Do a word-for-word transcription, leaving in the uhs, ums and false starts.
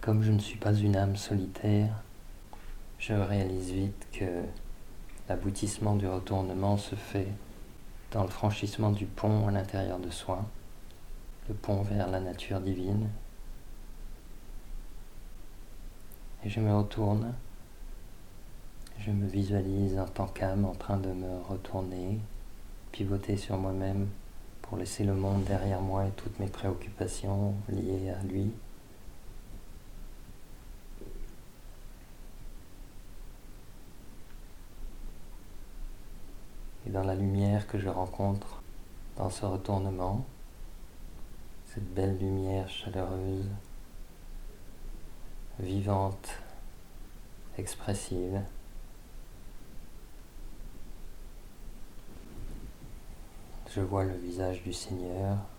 Comme je ne suis pas une âme solitaire, je réalise vite que l'aboutissement du retournement se fait dans le franchissement du pont à l'intérieur de soi, le pont vers la nature divine. Et je me retourne, je me visualise en tant qu'âme en train de me retourner, pivoter sur moi-même pour laisser le monde derrière moi et toutes mes préoccupations liées à lui. Et dans la lumière que je rencontre dans ce retournement, cette belle lumière chaleureuse, vivante, expressive, je vois le visage du Seigneur